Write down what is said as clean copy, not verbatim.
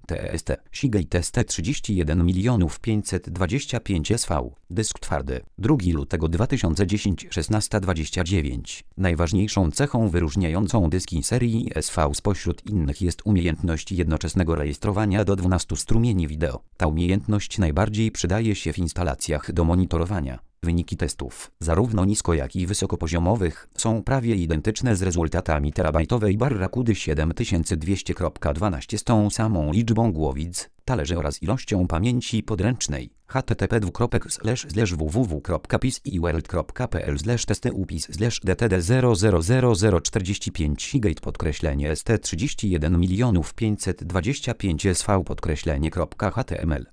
TST, Seagate ST31 525 SV, dysk twardy, 2 lutego 2010 16:29. Najważniejszą cechą wyróżniającą dyski serii SV spośród innych jest umiejętność jednoczesnego rejestrowania do 12 strumieni wideo. Ta umiejętność najbardziej przydaje się w instalacjach do monitorowania. Wyniki testów, zarówno nisko jak i wysokopoziomowych, są prawie identyczne z rezultatami terabajtowej Barracudy 7200.12 z tą samą liczbą głowic, talerzy oraz ilością pamięci podręcznej. http://www.pisIWorld.pis/testy/upis/dtd000045 Seagate _ST31 525 SV _HTML